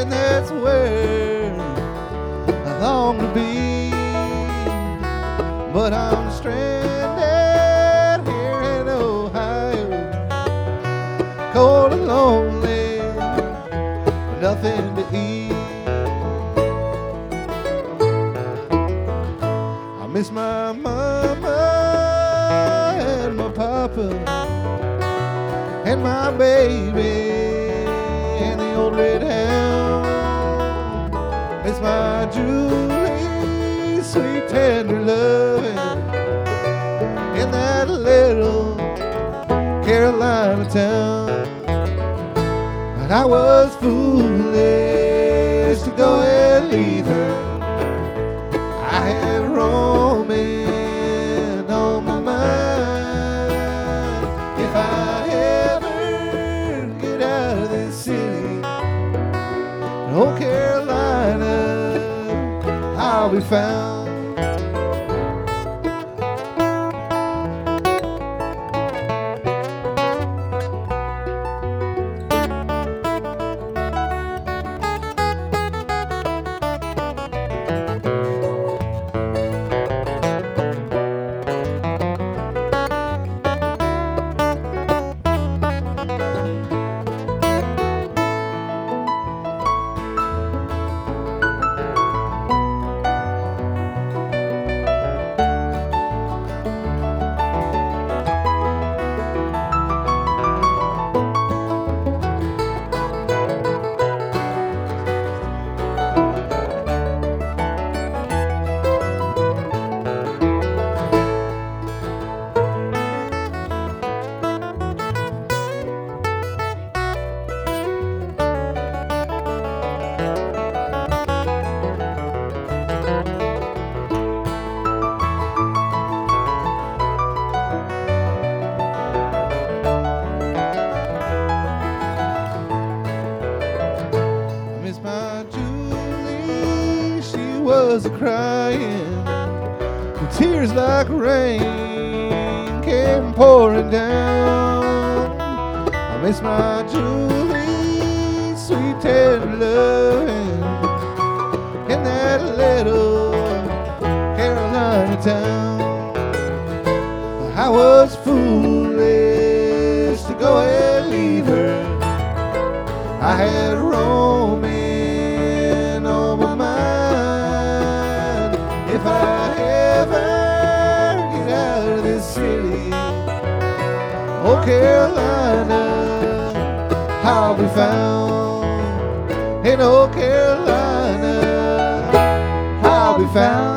and that's where I long to be. But I'm stranded here in Ohio, cold and lonely, with nothing to eat. I miss my mama and my papa and my baby and the old red hound. Miss my Julie, sweet tender loving in that little Carolina town. But I was foolish to go and leave her. I had roaming on my mind. If I ever get out of this city, oh Carolina, I'll be found. Was a-crying, with tears like rain came pouring down. I miss my Julie, sweet tender loving in that little Carolina town. I was foolish to go and leave her. I had roaming on my mind. If I ever get out of this city, oh Carolina, I'll be found. In oh Carolina, I'll be found.